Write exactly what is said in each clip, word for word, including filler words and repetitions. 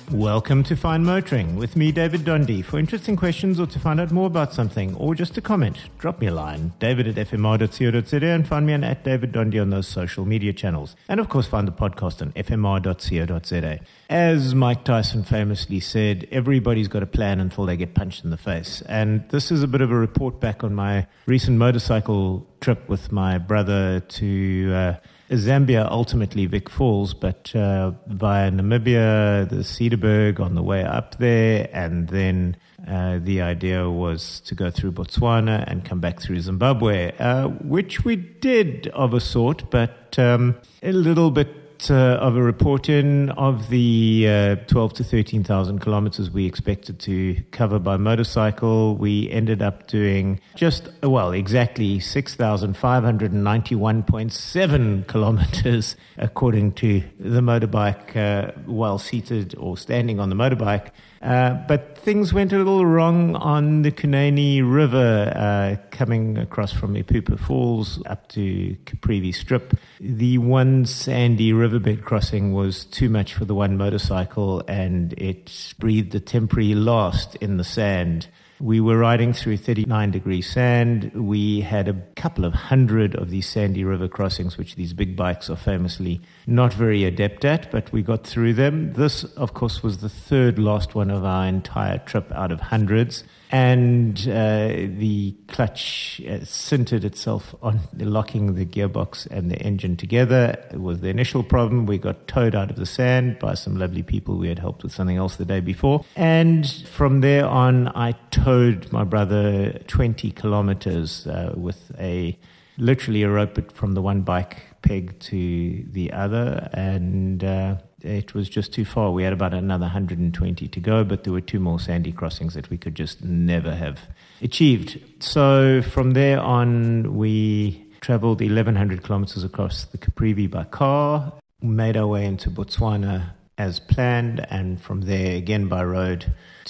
Welcome to Fine Motoring with me, David Dundee. For interesting questions or to find out more about something or just to comment, drop me a line, david at f m r dot co dot z a, and find me on at David Dundee on those social media channels. And of course, find the podcast on f m r dot co dot z a. As Mike Tyson famously said, everybody's got a plan until they get punched in the face. And this is a bit of a report back on my recent motorcycle trip with my brother to uh, Zambia, ultimately Vic Falls, but uh, via Namibia, the Cederberg on the way up there, and then uh, the idea was to go through Botswana and come back through Zimbabwe, uh, which we did of a sort, but um, a little bit Uh, of a report in of the uh, twelve to thirteen thousand kilometers we expected to cover by motorcycle. We ended up doing just, well, exactly six thousand five hundred ninety-one point seven kilometers, according to the motorbike, uh, while seated or standing on the motorbike. Uh, but things went a little wrong on the Kunene River, uh, coming across from Epupa Falls up to Caprivi Strip. The one sandy riverbed crossing was too much for the one motorcycle, and it breathed a temporary last in the sand. We were riding through thirty-nine degree sand. We had a couple of hundred of these sandy river crossings, which these big bikes are famously not very adept at, but we got through them. This, of course, was the third last one of our entire trip out of hundreds. And uh, the clutch uh, sintered itself on locking the gearbox and the engine together. It was the initial problem. We got towed out of the sand by some lovely people we had helped with something else the day before. And from there on, I towed my brother twenty kilometers uh, with a literally a rope from the one bike peg to the other, and uh, it was just too far. We had about another one hundred twenty to go, but there were two more sandy crossings that we could just never have achieved. So from there on, we traveled eleven hundred kilometers across the Caprivi by car, made our way into Botswana as planned, and from there again by road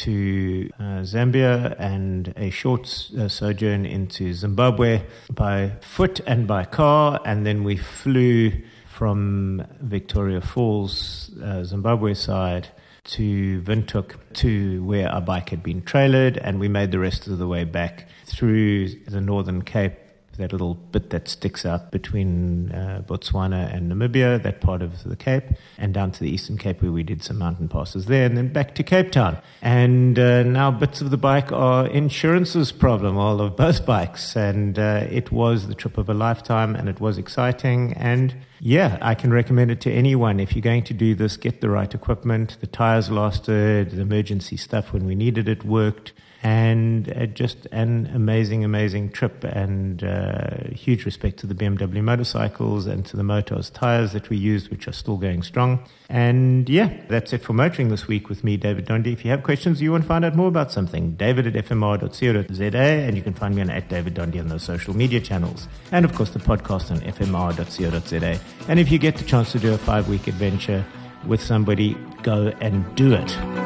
to uh, Zambia, and a short uh, sojourn into Zimbabwe by foot and by car, and then we flew from Victoria Falls, uh, Zimbabwe side, to Windhoek, to where our bike had been trailered, and we made the rest of the way back through the Northern Cape, that little bit that sticks out between uh, Botswana and Namibia, that part of the Cape, and down to the Eastern Cape where we did some mountain passes there, and then back to Cape Town. And uh, now bits of the bike are insurance's problem, all of both bikes, and uh, it was the trip of a lifetime, and it was exciting. And yeah, I can recommend it to anyone. If you're going to do this, get the right equipment. The tires lasted, the emergency stuff when we needed it worked. And uh, just an amazing, amazing trip, and uh, huge respect to the B M W motorcycles and to the Motos tires that we used, which are still going strong. And yeah, that's it for motoring this week with me, David Dundee. If you have questions or you want to find out more about something, david at f m r dot co dot z a, and you can find me on at David Dundee on those social media channels. And of course, the podcast on f m r dot co dot z a. And if you get the chance to do a five-week adventure with somebody, go and do it.